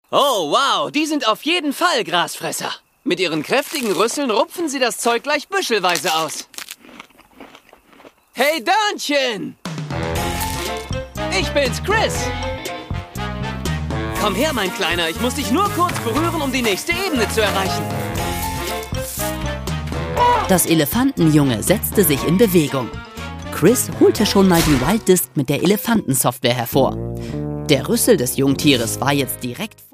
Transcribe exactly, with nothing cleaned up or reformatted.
Oh, wow, die sind auf jeden Fall Grasfresser. Mit ihren kräftigen Rüsseln rupfen sie das Zeug gleich büschelweise aus. Hey, Dörnchen! Ich bin's, Chris. Komm her, mein Kleiner. Ich muss dich nur kurz berühren, um die nächste Ebene zu erreichen. Das Elefantenjunge setzte sich in Bewegung. Chris holte schon mal die Wild Disk mit der Elefantensoftware hervor. Der Rüssel des Jungtieres war jetzt direkt